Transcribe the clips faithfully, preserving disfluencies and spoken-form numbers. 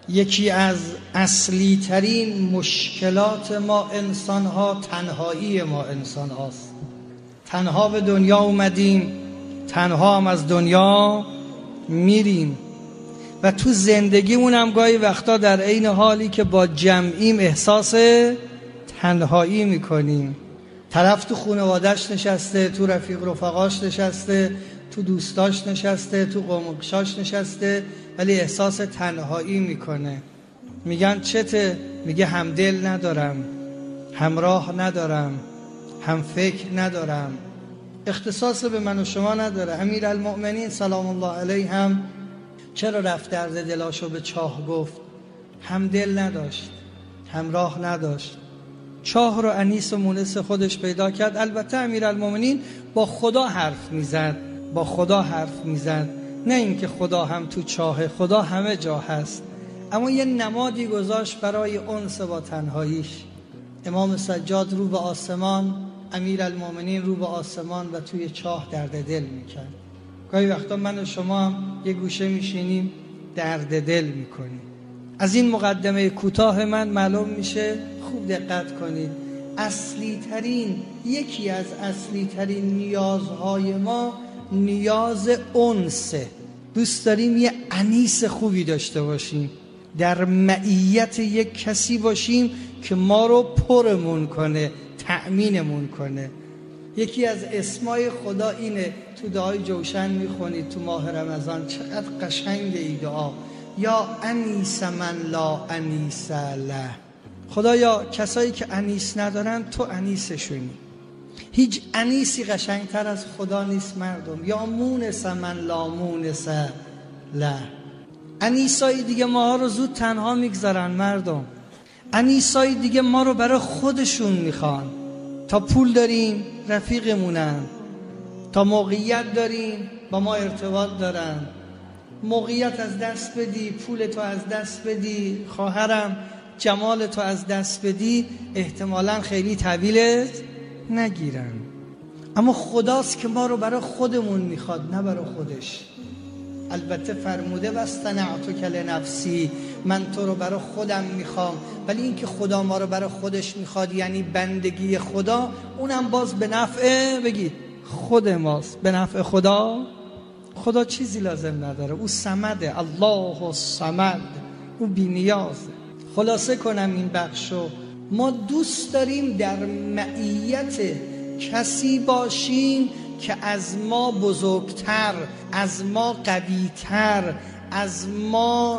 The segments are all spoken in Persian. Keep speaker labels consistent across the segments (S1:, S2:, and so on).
S1: یکی از اصلی ترین مشکلات ما انسان ها تنهایی ما انسان هاست. تنها به دنیا اومدیم، تنها هم از دنیا میریم و تو زندگیمون هم گاهی وقتا در عین حالی که با جمعیم احساس تنهایی میکنیم. طرف تو خانواده‌اش نشسته، تو رفیق رفقاش نشسته، تو دوستاش نشسته، تو قومقشاش نشسته، ولی احساس تنهایی میکنه. میگن چته؟ میگه همدل ندارم، همراه ندارم، هم فکر ندارم. اختصاص به من و شما نداره. امیرالمؤمنین سلام الله علیه هم چرا رفت درد دلاشو به چاه گفت؟ همدل نداشت، همراه نداشت. چاه رو انیس و مونس خودش پیدا کرد. البته امیرالمؤمنین با خدا حرف میزد، با خدا حرف میزد، نه اینکه خدا هم تو چاه، خدا همه جا هست، اما یه نمادی گذاشت برای انس با تنهاییش. امام سجاد رو به آسمان، امیرالمؤمنین رو به آسمان و توی چاه درد دل میکرد. گاهی وقتا من و شما هم یه گوشه میشینیم درد دل میکنیم. از این مقدمه کوتاه من معلوم میشه، خوب دقت کنید، اصلی ترین، یکی از اصلی ترین نیازهای ما نیاز انسه. دوست داریم یه انیس خوبی داشته باشیم، در معیت یک کسی باشیم که ما رو پرمون کنه، تأمینمون کنه. یکی از اسمای خدا اینه. تو دعای جوشن میخونید تو ماه رمضان، چقدر قشنگ این دعا. یا انیس من لا انیس له. خدایا کسایی که انیس ندارن تو انیسشونی. هیچ انیسی قشنگتر از خدا نیست مردم. یا مونس من لا مونس له. انیسای دیگه ما رو زود تنها میگذارن مردم. انیسای دیگه ما رو برای خودشون میخوان. تا پول داریم رفیقمونن، تا موقعیت داریم با ما ارتباط دارن. موقعیت از دست بدی، پول تو از دست بدی، خواهرم جمال تو از دست بدی، احتمالاً خیلی طویلت نگیرن. اما خداست که ما رو برای خودمون میخواد، نه برای خودش. البته فرموده واصطنعتک لنفسی، من تو رو برای خودم میخوام، ولی این که خدا ما رو برای خودش میخواد یعنی بندگی خدا، اونم باز به نفع بگید خود ماست، به نفع خدا. خدا چیزی لازم نداره، او صمده، الله الصمد، او بی نیازه. خلاصه کنم این بخشو، ما دوست داریم در معیت کسی باشیم که از ما بزرگتر، از ما قویتر، از ما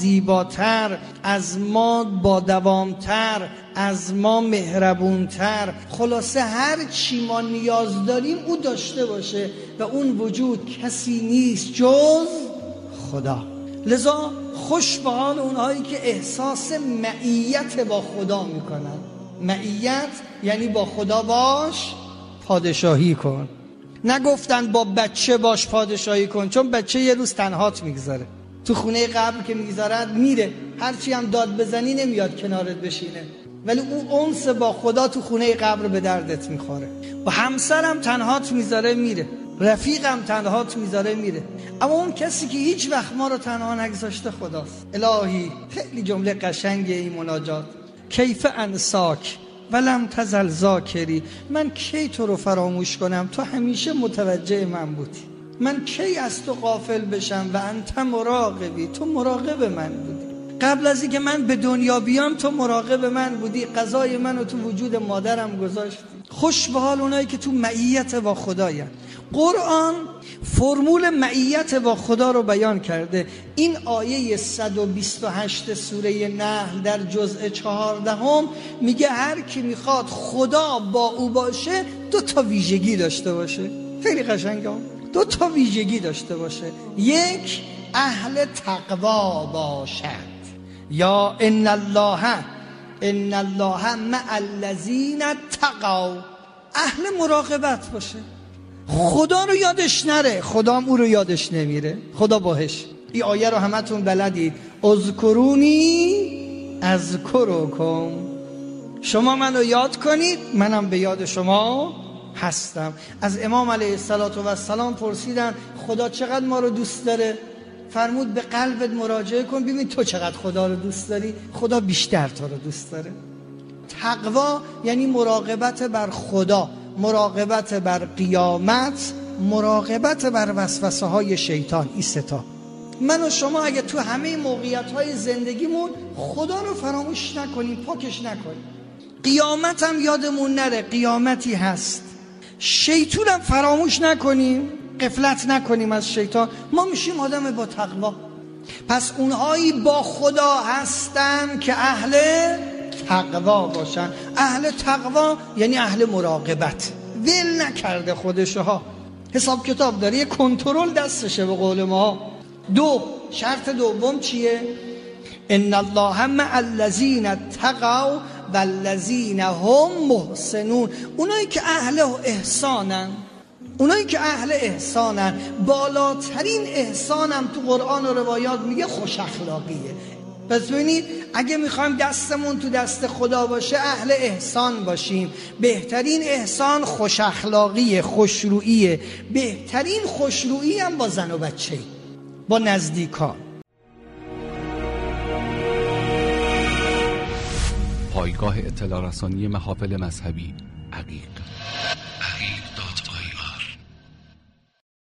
S1: زیباتر، از ما با دوامتر، از ما مهربونتر. خلاصه هر چی ما نیاز داریم او داشته باشه و اون وجود کسی نیست جز خدا. لذا خوش به حال اونهایی که احساس معیت با خدا میکنن. معیت یعنی با خدا باش، پادشاهی کن. نگفتن با بچه باش پادشاهی کن، چون بچه یه روز تنهات میگذاره، تو خونه قبر که میگذارد میره، هرچی هم داد بزنی نمیاد کنارت بشینه، ولی او انس با خدا تو خونه قبر به دردت میخوره. و همسرم تنهات میذاره میره، رفیقم تنهات میذاره میره. اما اون کسی که هیچ وقت ما رو تنها نگذاشته خداست. الهی، خیلی جمله قشنگه این مناجات. کیف انساک ولم تزل ذاکری، من کی تو رو فراموش کنم، تو همیشه متوجه من بودی. من کی از تو غافل بشم و انت مراقبی، تو مراقب من بودی. قبل از اینکه من به دنیا بیام تو مراقب من بودی، قضای منو تو وجود مادرم گذاشتی. خوش به حال اونایی که تو معیت با خدایند. قرآن فرمول معیت با خدا رو بیان کرده. این آیه صد و بیست و هشت سوره نحل در جزء چهاردهم میگه هر کی میخواد خدا با او باشه دو تا ویژگی داشته باشه. خیلی قشنگه، دو تا ویژگی داشته باشه. یک، اهل تقوا باشد. یا ان الله ان الله مع الذین تقوا، اهل مراقبت باشه. خدا رو یادش نره، خدا هم او رو یادش نمیره. خدا باهش. این آیه رو همتون بلدید، اذکرونی اذکرکم، شما منو یاد کنید منم به یاد شما هستم. از امام علیه السلام پرسیدن خدا چقدر ما رو دوست داره؟ فرمود به قلبت مراجعه کن ببین تو چقدر خدا رو دوست داری، خدا بیشتر تو رو دوست داره. تقوا یعنی مراقبت بر خدا، مراقبت بر قیامت، مراقبت بر وسوسه های شیطان. این ستا من و شما اگه تو همه موقعیت های زندگیمون خدا رو فراموش نکنیم، پاکش نکنیم، قیامت هم یادمون نره قیامتی هست، شیطان هم فراموش نکنیم، غفلت نکنیم از شیطان، ما میشیم آدم با تقوا. پس اونهایی با خدا هستن که اهل تقوا باشن. اهل تقوا یعنی اهل مراقبت، ول نکرده خودشها، حساب کتاب داره، یه کنترل دستشه به قول ما. دو، شرط دوم چیه؟ ان الله مع الذین اتقوا والذین هم محسنون. اونایی که اهل احسانن، اونایی که اهل احسانن، بالاترین احسانم تو قرآن و روایات میگه خوش اخلاقیه. پس ببینید اگه میخوایم دستمون تو دست خدا باشه اهل احسان باشیم. بهترین احسان خوش اخلاقیه، خوشروییه. بهترین خوشرویی هم با زن و بچه، با نزدیکان.
S2: پایگاه اطلاع رسانی محافل مذهبی عقیق.